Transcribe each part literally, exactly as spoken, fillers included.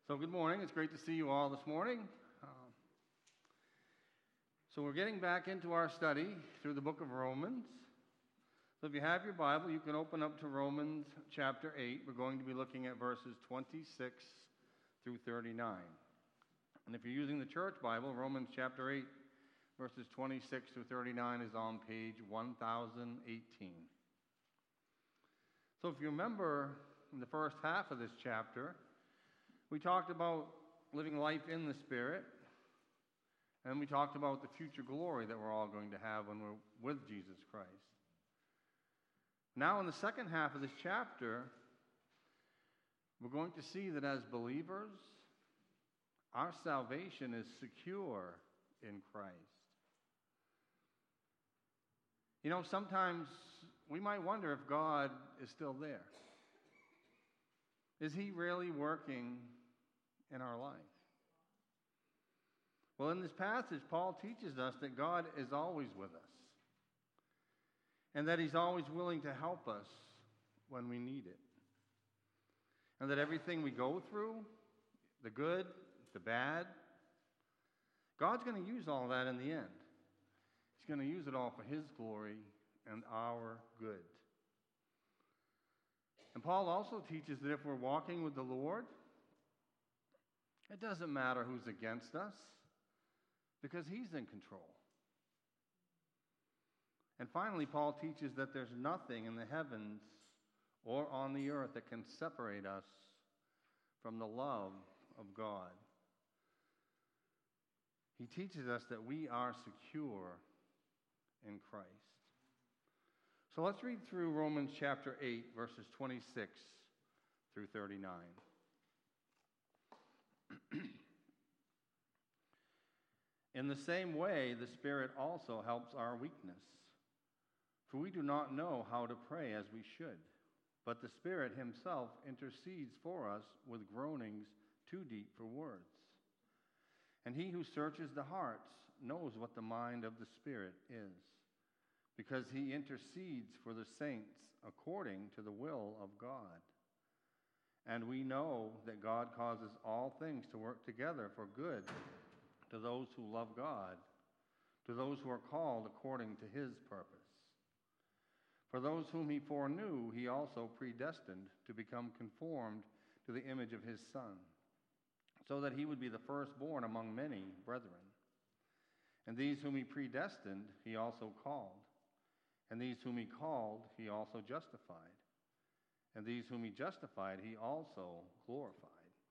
So good morning. It's great to see you all this morning. Um, so we're getting back into our study through the book of Romans. So if you have your Bible, you can open up to Romans chapter eight. We're going to be looking at verses twenty-six through thirty-nine. And if you're using the church Bible, Romans chapter eight, verses twenty-six through thirty-nine is on page one thousand eighteen. So if you remember in the first half of this chapter, we talked about living life in the Spirit, and we talked about the future glory that we're all going to have when we're with Jesus Christ. Now in the second half of this chapter, we're going to see that as believers, our salvation is secure in Christ. You know, sometimes we might wonder if God is still there. Is he really working in our life? Well, in this passage, Paul teaches us that God is always with us, and that he's always willing to help us when we need it. And that everything we go through, the good, the bad, God's going to use all that in the end. He's going to use it all for his glory and our good. And Paul also teaches that if we're walking with the Lord, it doesn't matter who's against us, because he's in control. And finally, Paul teaches that there's nothing in the heavens or on the earth that can separate us from the love of God. He teaches us that we are secure in Christ. So let's read through Romans chapter eight, verses twenty-six through thirty-nine. In the same way, the Spirit also helps our weakness. For we do not know how to pray as we should, but the Spirit himself intercedes for us with groanings too deep for words. And he who searches the hearts knows what the mind of the Spirit is, because he intercedes for the saints according to the will of God. And we know that God causes all things to work together for good to those who love God, to those who are called according to his purpose. For those whom he foreknew, he also predestined to become conformed to the image of his Son, so that he would be the firstborn among many brethren. And these whom he predestined, he also called. And these whom he called, he also justified. And these whom he justified, he also glorified.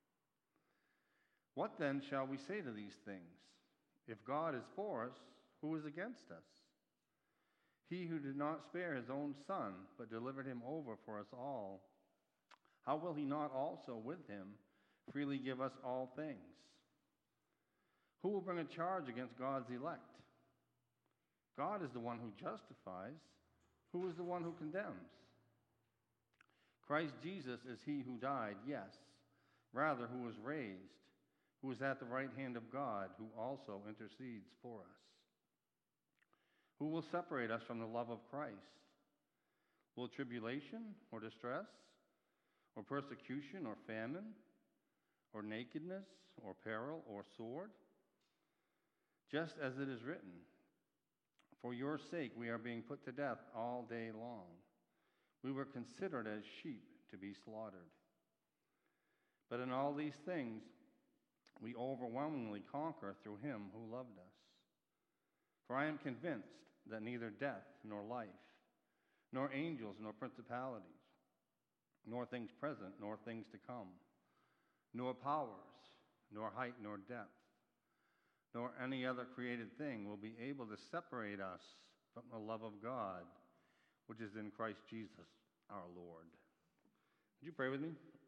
What then shall we say to these things? If God is for us, who is against us? He who did not spare his own Son, but delivered him over for us all, how will he not also with him freely give us all things? Who will bring a charge against God's elect? God is the one who justifies. Who is the one who condemns? Christ Jesus is he who died, yes, rather who was raised, who is at the right hand of God, who also intercedes for us. Who will separate us from the love of Christ? Will tribulation or distress, or persecution or famine, or nakedness or peril or sword? Just as it is written, for your sake we are being put to death all day long. We were considered as sheep to be slaughtered. But in all these things we overwhelmingly conquer through him who loved us. For I am convinced that neither death nor life, nor angels nor principalities, nor things present nor things to come, nor powers, nor height nor depth, nor any other created thing will be able to separate us from the love of God, which is in Christ Jesus our Lord. Would you pray with me?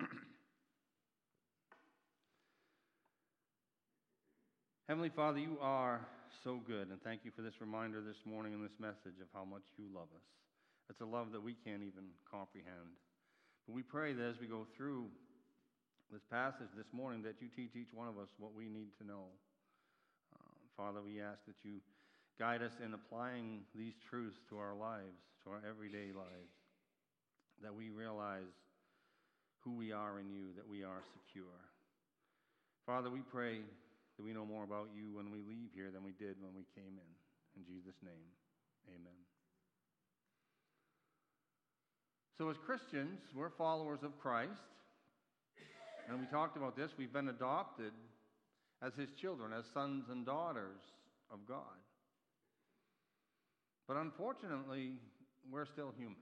Heavenly Father, you are so good, and thank you for this reminder this morning and this message of how much you love us. It's a love that we can't even comprehend. But we pray that as we go through this passage this morning, that you teach each one of us what we need to know. Uh, Father, we ask that you guide us in applying these truths to our lives, to our everyday lives, that we realize who we are in you, that we are secure. Father, we pray that we know more about you when we leave here than we did when we came in. In Jesus' name, amen. So as Christians, we're followers of Christ. And we talked about this. We've been adopted as his children, as sons and daughters of God. But unfortunately, we're still human.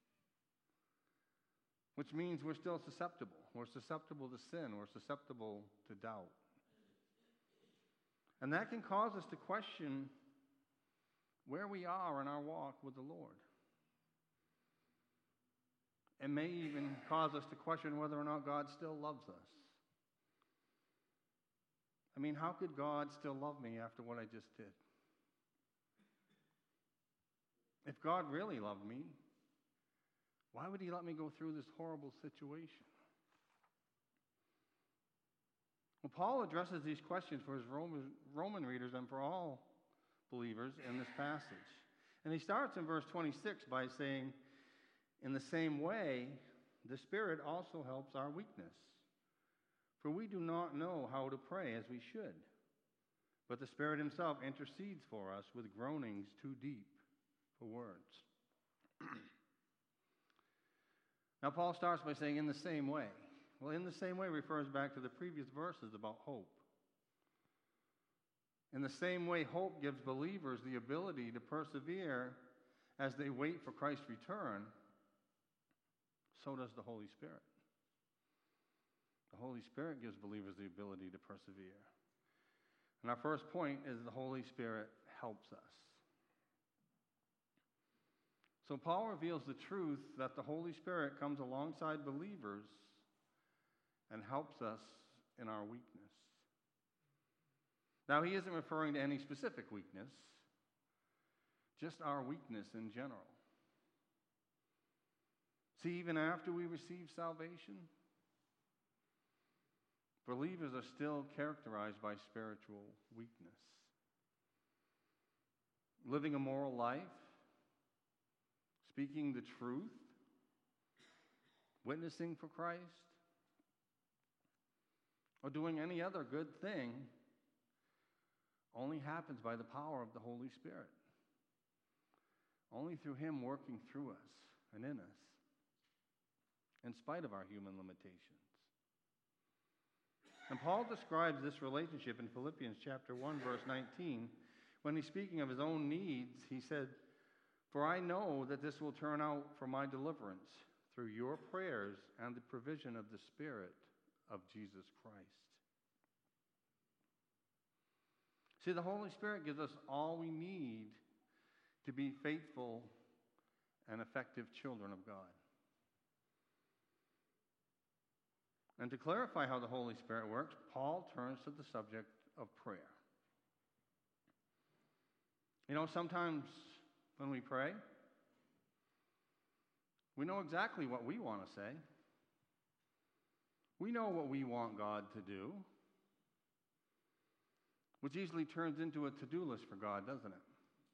Which means we're still susceptible. We're susceptible to sin. We're susceptible to doubt. And that can cause us to question where we are in our walk with the Lord. It may even cause us to question whether or not God still loves us. I mean, how could God still love me after what I just did? If God really loved me, why would he let me go through this horrible situation? Well, Paul addresses these questions for his Roman, Roman readers and for all believers in this passage. And he starts in verse twenty-six by saying, in the same way, the Spirit also helps our weakness. For we do not know how to pray as we should, but the Spirit himself intercedes for us with groanings too deep for words. Now, Paul starts by saying, in the same way. Well, in the same way refers back to the previous verses about hope. In the same way, hope gives believers the ability to persevere as they wait for Christ's return, so does the Holy Spirit. The Holy Spirit gives believers the ability to persevere. And our first point is the Holy Spirit helps us. So Paul reveals the truth that the Holy Spirit comes alongside believers and helps us in our weakness. Now, he isn't referring to any specific weakness, just our weakness in general. See, even after we receive salvation, believers are still characterized by spiritual weakness. Living a moral life, speaking the truth, witnessing for Christ, or doing any other good thing only happens by the power of the Holy Spirit. Only through him working through us and in us, in spite of our human limitations. And Paul describes this relationship in Philippians chapter one, verse nineteen. When he's speaking of his own needs, he said, "For I know that this will turn out for my deliverance through your prayers and the provision of the Spirit of Jesus Christ." See, the Holy Spirit gives us all we need to be faithful and effective children of God. And to clarify how the Holy Spirit works, Paul turns to the subject of prayer. You know, sometimes when we pray, we know exactly what we want to say. We know what we want God to do, which easily turns into a to-do list for God, doesn't it?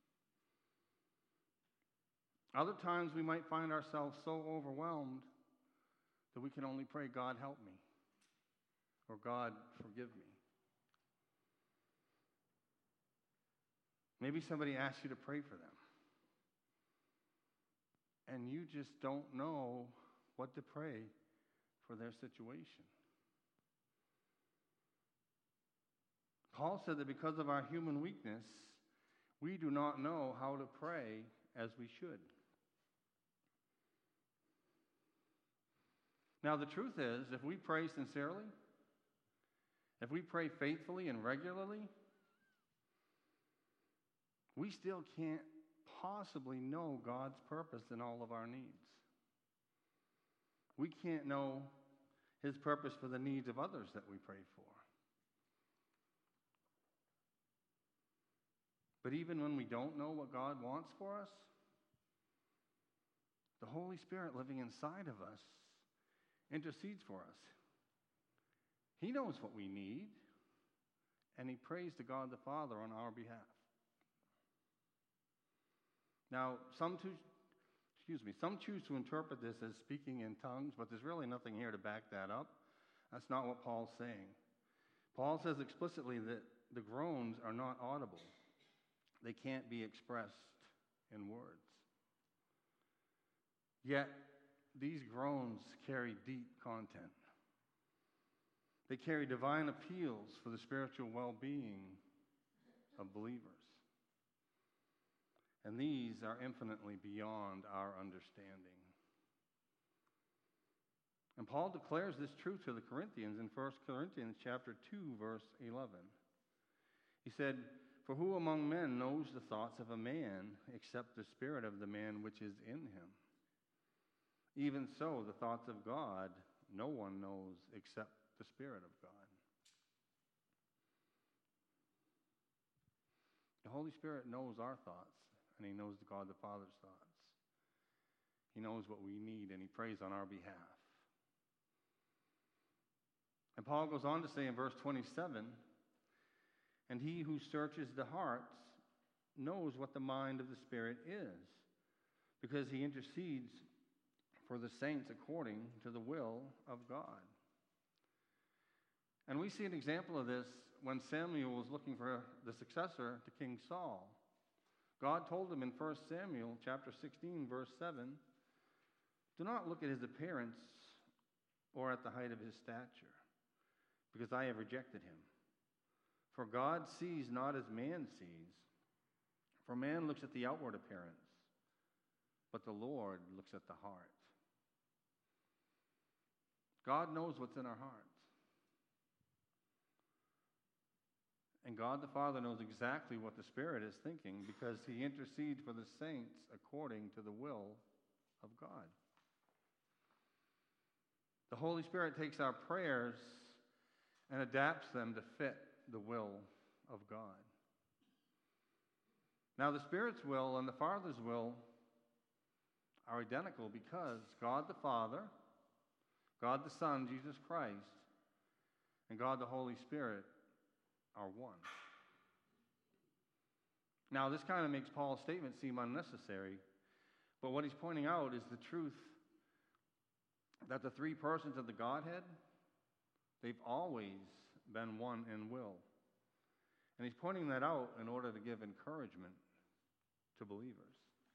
Other times we might find ourselves so overwhelmed that we can only pray, God, help me, or God, forgive me. Maybe somebody asks you to pray for them, and you just don't know what to pray for their situation. Paul said that because of our human weakness, we do not know how to pray as we should. Now, the truth is, if we pray sincerely, if we pray faithfully and regularly, we still can't possibly know God's purpose in all of our needs. We can't know his purpose for the needs of others that we pray for. But even when we don't know what God wants for us, the Holy Spirit living inside of us intercedes for us. He knows what we need, and he prays to God the Father on our behalf. Now, some to, excuse me, some choose to interpret this as speaking in tongues, but there's really nothing here to back that up. That's not what Paul's saying. Paul says explicitly that the groans are not audible. They can't be expressed in words. Yet, these groans carry deep content. They carry divine appeals for the spiritual well-being of believers. And these are infinitely beyond our understanding. And Paul declares this truth to the Corinthians in First Corinthians chapter two, verse eleven. He said, "For who among men knows the thoughts of a man except the spirit of the man which is in him? Even so, the thoughts of God no one knows except the Spirit of God." The Holy Spirit knows our thoughts, and He knows God the Father's thoughts. He knows what we need, and He prays on our behalf. And Paul goes on to say in verse twenty-seven, "And He who searches the hearts knows what the mind of the Spirit is, because He intercedes for the saints according to the will of God." And we see an example of this when Samuel was looking for the successor to King Saul. God told him in First Samuel chapter sixteen, verse seven, "Do not look at his appearance or at the height of his stature, because I have rejected him. For God sees not as man sees. For man looks at the outward appearance, but the Lord looks at the heart." God knows what's in our hearts. And God the Father knows exactly what the Spirit is thinking, because He intercedes for the saints according to the will of God. The Holy Spirit takes our prayers and adapts them to fit the will of God. Now, the Spirit's will and the Father's will are identical because God the Father, God the Son, Jesus Christ, and God the Holy Spirit are one. Now, this kind of makes Paul's statement seem unnecessary, but what he's pointing out is the truth that the three persons of the Godhead, they've always been one in will. And he's pointing that out in order to give encouragement to believers.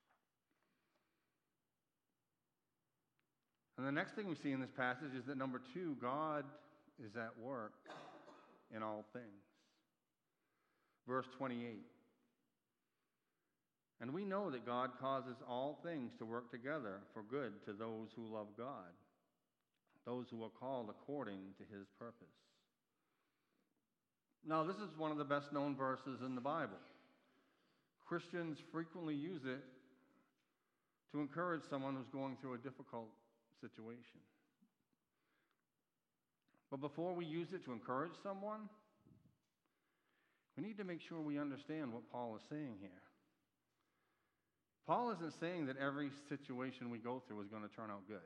And the next thing we see in this passage is that, number two, God is at work in all things. Verse twenty-eight. "And we know that God causes all things to work together for good to those who love God, those who are called according to His purpose." Now, this is one of the best-known verses in the Bible. Christians frequently use it to encourage someone who's going through a difficult situation. But before we use it to encourage someone, we need to make sure we understand what Paul is saying here. Paul isn't saying that every situation we go through is going to turn out good.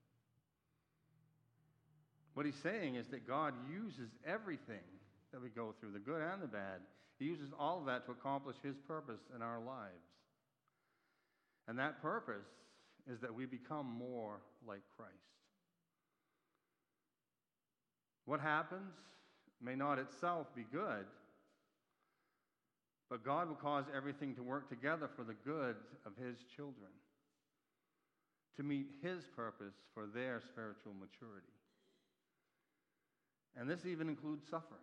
What he's saying is that God uses everything that we go through, the good and the bad. He uses all of that to accomplish His purpose in our lives. And that purpose is that we become more like Christ. What happens may not itself be good, but God will cause everything to work together for the good of His children, to meet His purpose for their spiritual maturity. And this even includes suffering.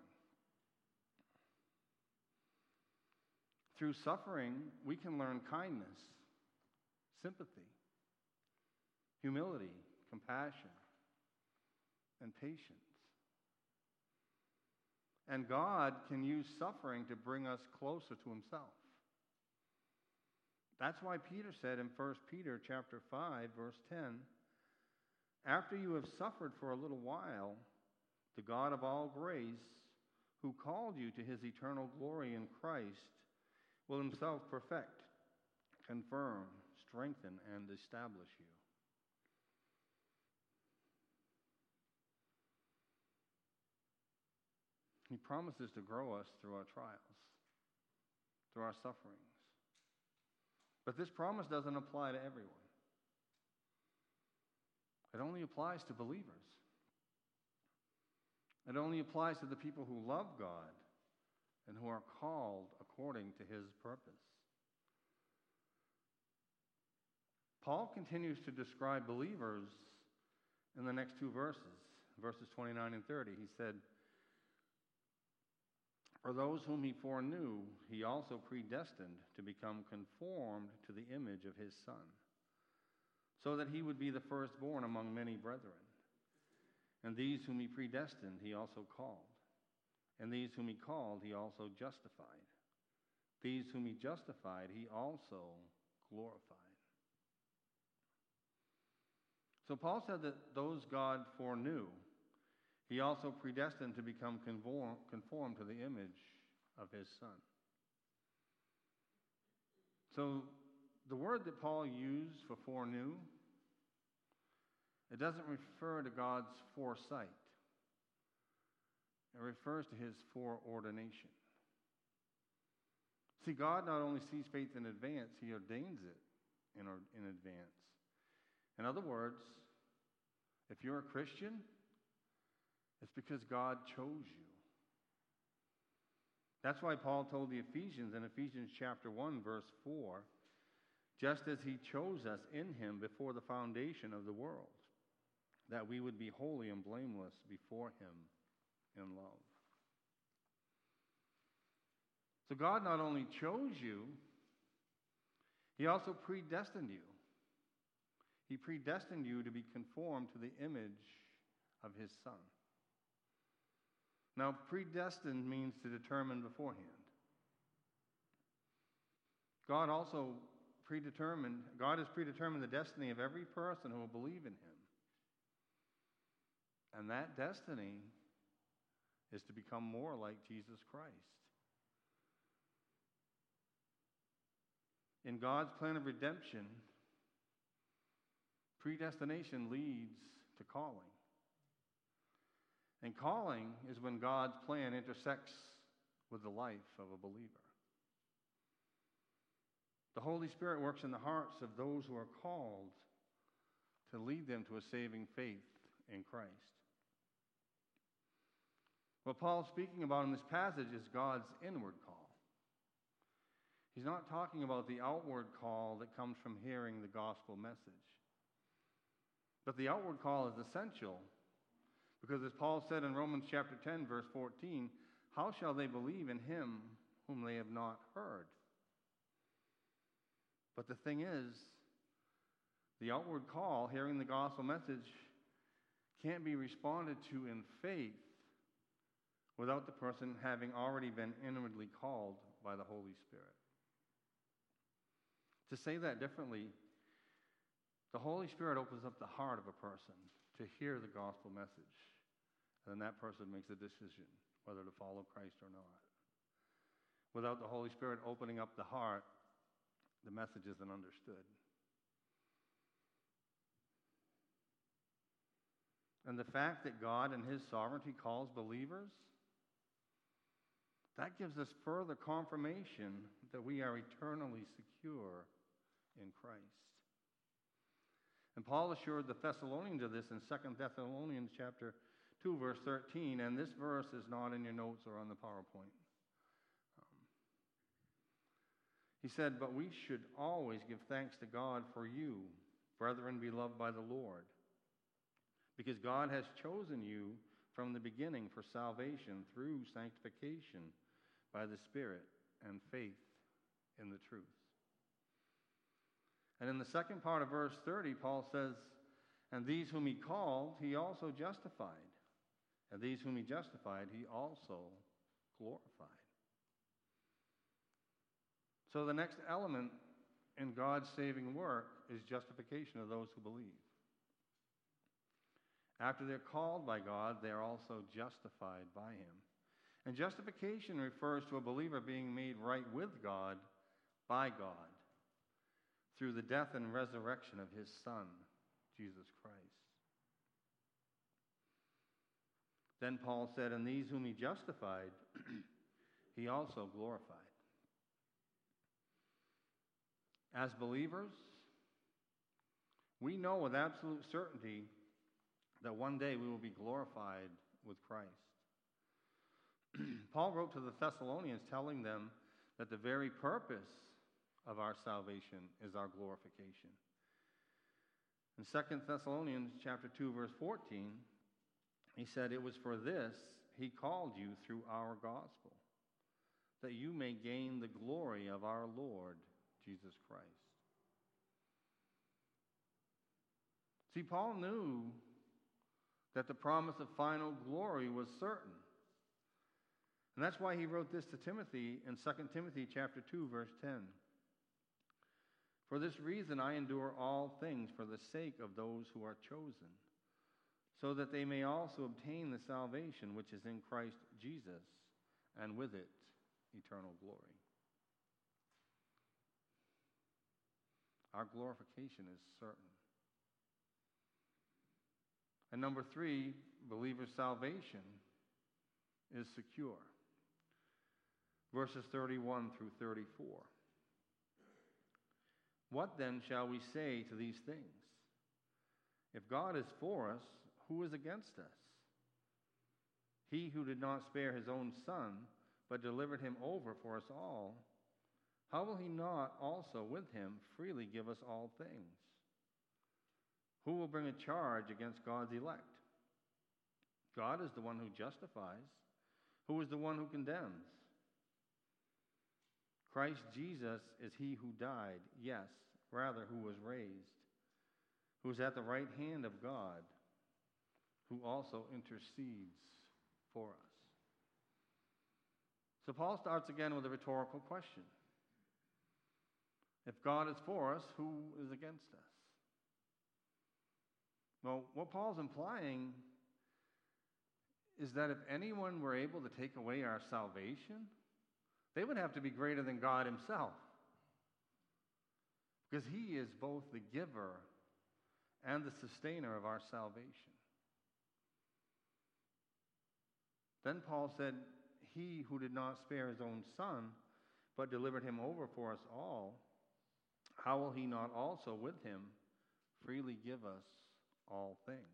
Through suffering, we can learn kindness, sympathy, humility, compassion, and patience. And God can use suffering to bring us closer to Himself. That's why Peter said in First Peter chapter five, verse ten, "After you have suffered for a little while, the God of all grace, who called you to His eternal glory in Christ, will Himself perfect, confirm, strengthen, and establish you." He promises to grow us through our trials, through our sufferings. But this promise doesn't apply to everyone. It only applies to believers. It only applies to the people who love God and who are called according to his purpose. Paul continues to describe believers in the next two verses, verses twenty-nine and thirty. He said, "For those whom he foreknew, he also predestined to become conformed to the image of his Son, so that he would be the firstborn among many brethren. And these whom he predestined, he also called. And these whom he called, he also justified. These whom he justified, he also glorified." So Paul said that those God foreknew, he also predestined to become conform, conformed to the image of his Son. So the word that Paul used for foreknew, it doesn't refer to God's foresight. It refers to his foreordination. See, God not only sees faith in advance, he ordains it in, or, in advance. In other words, if you're a Christian, it's because God chose you. That's why Paul told the Ephesians in Ephesians chapter one, verse four, just as he chose us in him before the foundation of the world, that we would be holy and blameless before him in love. So God not only chose you, he also predestined you. He predestined you to be conformed to the image of his Son. Now, predestined means to determine beforehand. God also predetermined, God has predetermined the destiny of every person who will believe in him. And that destiny is to become more like Jesus Christ. In God's plan of redemption, predestination leads to calling. And calling is when God's plan intersects with the life of a believer. The Holy Spirit works in the hearts of those who are called to lead them to a saving faith in Christ. What Paul's speaking about in this passage is God's inward call. He's not talking about the outward call that comes from hearing the gospel message. But the outward call is essential because, as Paul said in Romans chapter ten, verse fourteen, how shall they believe in him whom they have not heard? But the thing is, the outward call, hearing the gospel message, can't be responded to in faith without the person having already been inwardly called by the Holy Spirit. To say that differently, the Holy Spirit opens up the heart of a person to hear the gospel message, and then that person makes a decision whether to follow Christ or not. Without the Holy Spirit opening up the heart, the message isn't understood. And the fact that God in his sovereignty calls believers, that gives us further confirmation that we are eternally secure in Christ. And Paul assured the Thessalonians of this in Second Thessalonians chapter two, verse thirteen, and this verse is not in your notes or on the PowerPoint. Um, he said, "But we should always give thanks to God for you, brethren beloved by the Lord, because God has chosen you from the beginning for salvation through sanctification by the Spirit and faith in the truth." And in the second part of verse thirty, Paul says, "And these whom he called, he also justified. And these whom he justified, he also glorified." So the next element in God's saving work is justification of those who believe. After they're called by God, they're also justified by him. And justification refers to a believer being made right with God by God through the death and resurrection of his Son, Jesus Christ. Then Paul said, "And these whom he justified, he also glorified." As believers, we know with absolute certainty that one day we will be glorified with Christ. Paul wrote to the Thessalonians telling them that the very purpose of our salvation is our glorification. In Second Thessalonians chapter two, verse fourteen, he said, "It was for this he called you through our gospel, that you may gain the glory of our Lord Jesus Christ." See, Paul knew that the promise of final glory was certain. And that's why he wrote this to Timothy in Second Timothy chapter two, verse ten. "For this reason I endure all things for the sake of those who are chosen, so that they may also obtain the salvation which is in Christ Jesus, and with it eternal glory." Our glorification is certain. And number three, believers' salvation is secure. Verses thirty-one through thirty-four. "What then shall we say to these things? If God is for us, who is against us? He who did not spare his own son, but delivered him over for us all, how will he not also with him freely give us all things? Who will bring a charge against God's elect? God is the one who justifies. Who is the one who condemns? Christ Jesus is he who died, yes, rather who was raised, who is at the right hand of God, who also intercedes for us." So Paul starts again with a rhetorical question. If God is for us, who is against us? Well, what Paul's implying is that if anyone were able to take away our salvation, they would have to be greater than God himself, because he is both the giver and the sustainer of our salvation. Then Paul said, "He who did not spare his own son, but delivered him over for us all, how will he not also with him freely give us all things?"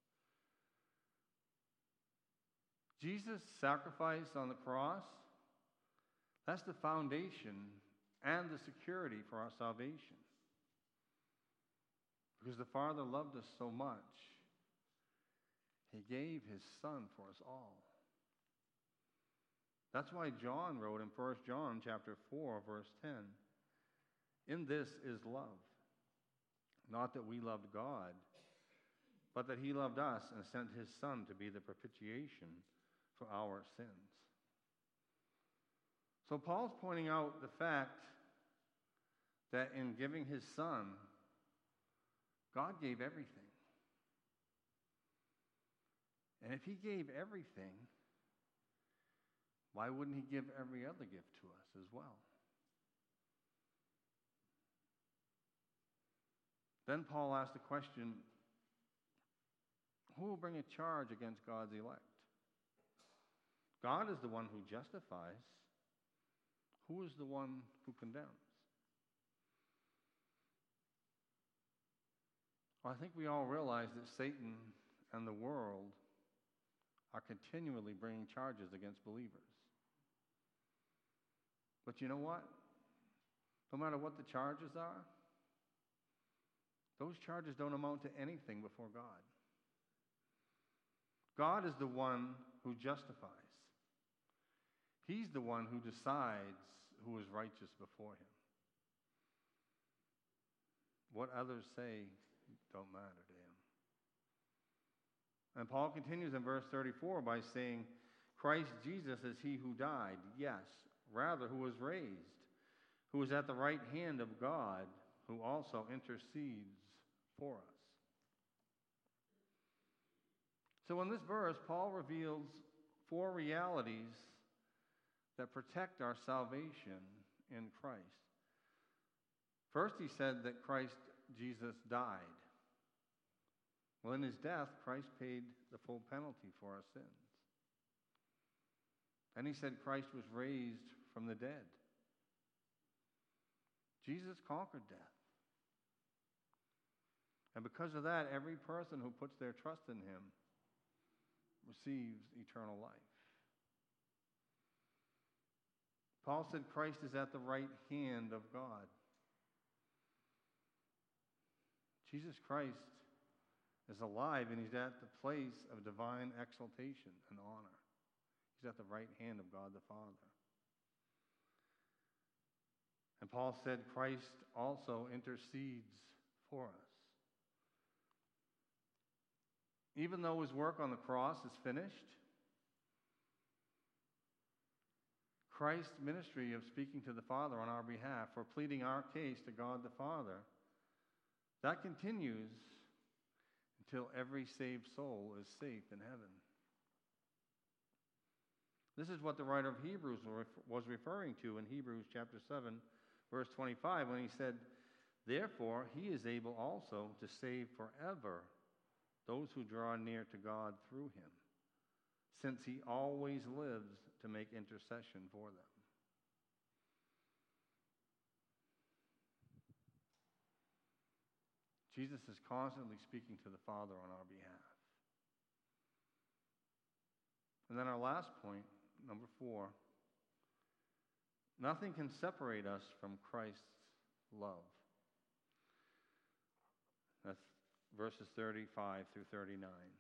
Jesus' sacrifice on the cross, that's the foundation and the security for our salvation. Because the Father loved us so much, he gave his Son for us all. That's why John wrote in First John chapter four, verse ten, "In this is love, not that we loved God, but that he loved us and sent his Son to be the propitiation for our sins." So Paul's pointing out the fact that in giving his Son, God gave everything. And if he gave everything, why wouldn't he give every other gift to us as well? Then Paul asked the question, who will bring a charge against God's elect? God is the one who justifies. Who is the one who condemns? Well, I think we all realize that Satan and the world are continually bringing charges against believers. But you know what? No matter what the charges are, those charges don't amount to anything before God. God is the one who justifies. He's the one who decides who is righteous before him. What others say don't matter to him. And Paul continues in verse thirty-four by saying, "Christ Jesus is he who died, yes, rather who was raised, who is at the right hand of God, who also intercedes for us." So in this verse, Paul reveals four realities that protect our salvation in Christ. First, he said that Christ Jesus died. Well, in his death, Christ paid the full penalty for our sins. And he said Christ was raised from the dead. Jesus conquered death. And because of that, every person who puts their trust in him receives eternal life. Paul said Christ is at the right hand of God. Jesus Christ is alive, and he's at the place of divine exaltation and honor. He's at the right hand of God the Father. And Paul said Christ also intercedes for us. Even though his work on the cross is finished, Christ's ministry of speaking to the Father on our behalf, for pleading our case to God the Father, that continues until every saved soul is safe in heaven. This is what the writer of Hebrews was referring to in Hebrews chapter seven, verse twenty-five, when he said, "Therefore he is able also to save forever those who draw near to God through him, since he always lives to make intercession for them." Jesus is constantly speaking to the Father on our behalf. And then our last point, number four, nothing can separate us from Christ's love. That's verses thirty-five through thirty-nine.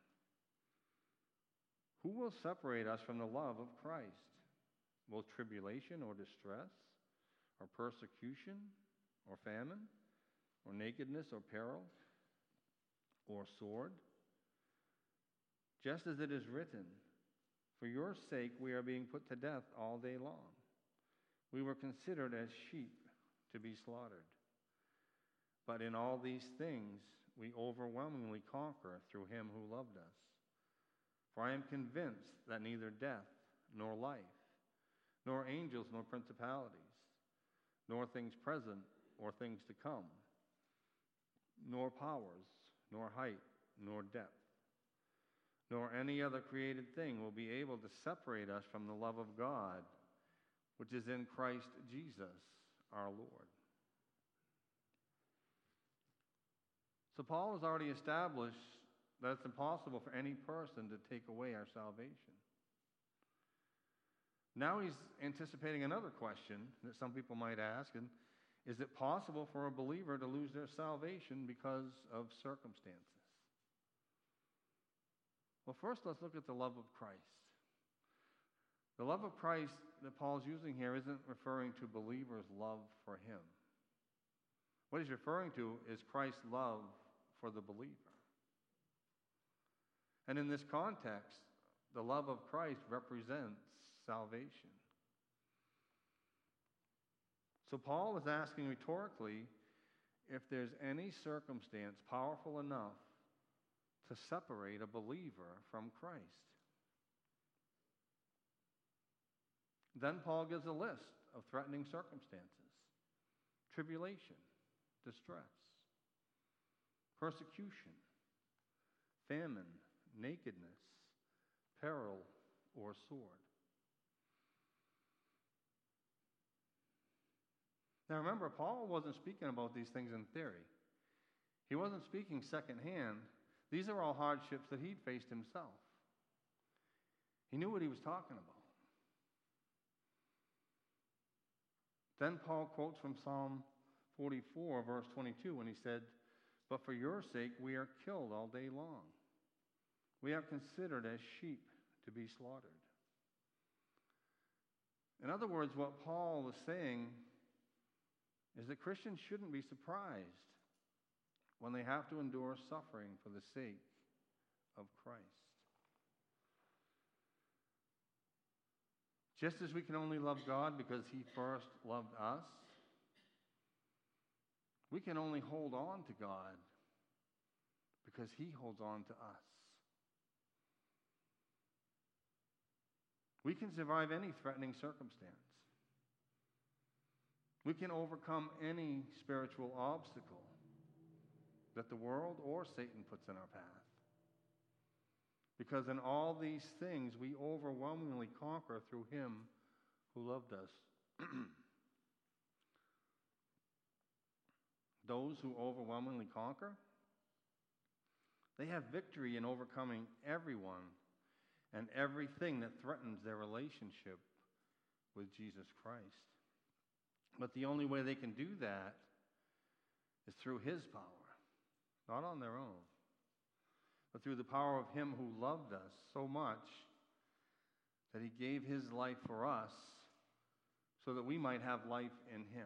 Who will separate us from the love of Christ? Will tribulation or distress, or persecution, or famine, or nakedness, or peril, or sword? Just as it is written, "For your sake we are being put to death all day long. We were considered as sheep to be slaughtered. But in all these things we overwhelmingly conquer through him who loved us. For I am convinced that neither death, nor life, nor angels, nor principalities, nor things present, or things to come, nor powers, nor height, nor depth, nor any other created thing will be able to separate us from the love of God, which is in Christ Jesus our Lord." So Paul has already established that it's impossible for any person to take away our salvation. Now he's anticipating another question that some people might ask, and is it possible for a believer to lose their salvation because of circumstances? Well, first let's look at the love of Christ. The love of Christ that Paul's using here isn't referring to believers' love for him. What he's referring to is Christ's love for the believer. And in this context, the love of Christ represents salvation. So Paul is asking rhetorically if there's any circumstance powerful enough to separate a believer from Christ. Then Paul gives a list of threatening circumstances: tribulation, distress, persecution, famine, nakedness, peril, or sword. Now remember, Paul wasn't speaking about these things in theory. He wasn't speaking secondhand. These are all hardships that he'd faced himself. He knew what he was talking about. Then Paul quotes from Psalm forty-four, verse twenty-two, when he said, "But for your sake we are killed all day long. We are considered as sheep to be slaughtered." In other words, what Paul was saying is that Christians shouldn't be surprised when they have to endure suffering for the sake of Christ. Just as we can only love God because he first loved us, we can only hold on to God because he holds on to us. We can survive any threatening circumstance. We can overcome any spiritual obstacle that the world or Satan puts in our path. Because in all these things, we overwhelmingly conquer through him who loved us. Those who overwhelmingly conquer, they have victory in overcoming everyone and everything that threatens their relationship with Jesus Christ. But the only way they can do that is through his power, not on their own, but through the power of him who loved us so much that he gave his life for us so that we might have life in him.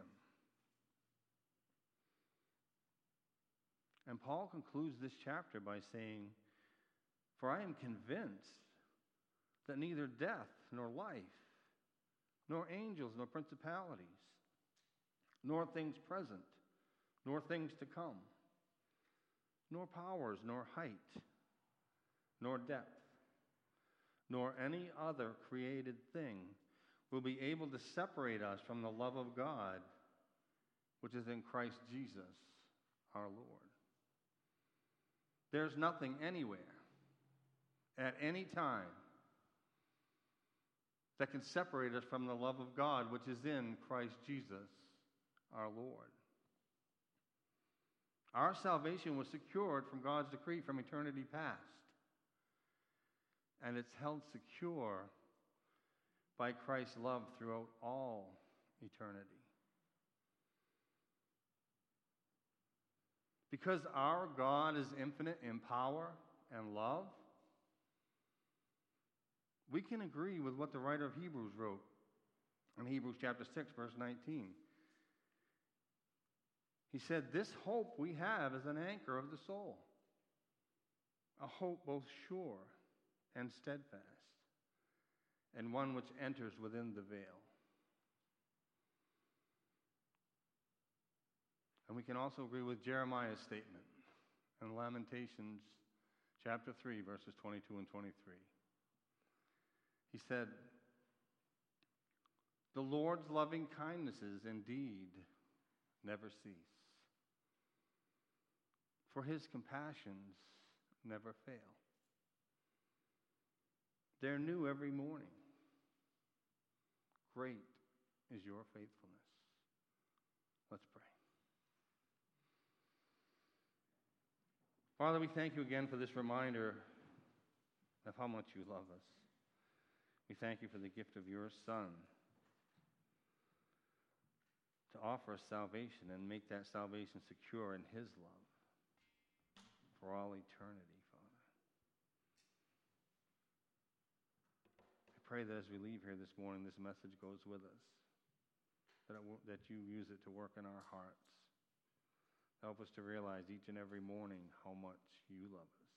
And Paul concludes this chapter by saying, "For I am convinced that neither death nor life, nor angels nor principalities, nor things present, nor things to come, nor powers, nor height, nor depth, nor any other created thing will be able to separate us from the love of God, which is in Christ Jesus our Lord." There's nothing anywhere, at any time, that can separate us from the love of God, which is in Christ Jesus our Lord. Our salvation was secured from God's decree from eternity past, and it's held secure by Christ's love throughout all eternity. Because our God is infinite in power and love, we can agree with what the writer of Hebrews wrote in Hebrews chapter six, verse nineteen. He said, "This hope we have is an anchor of the soul, a hope both sure and steadfast, and one which enters within the veil." And we can also agree with Jeremiah's statement in Lamentations chapter three, verses twenty-two and twenty-three. He said, "The Lord's loving kindnesses indeed never cease, for his compassions never fail. They're new every morning. Great is your faithfulness." Let's pray. Father, we thank you again for this reminder of how much you love us. We thank you for the gift of your Son to offer us salvation and make that salvation secure in his love for all eternity, Father. I pray that as we leave here this morning, this message goes with us, that, it will, that you use it to work in our hearts. Help us to realize each and every morning how much you love us.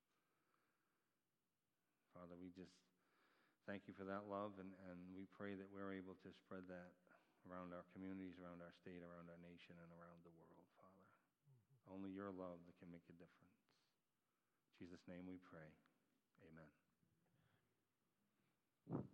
Father, we just thank you for that love, and, and we pray that we're able to spread that around our communities, around our state, around our nation, and around the world, Father. Mm-hmm. Only your love that can make a difference. In Jesus' name we pray. Amen.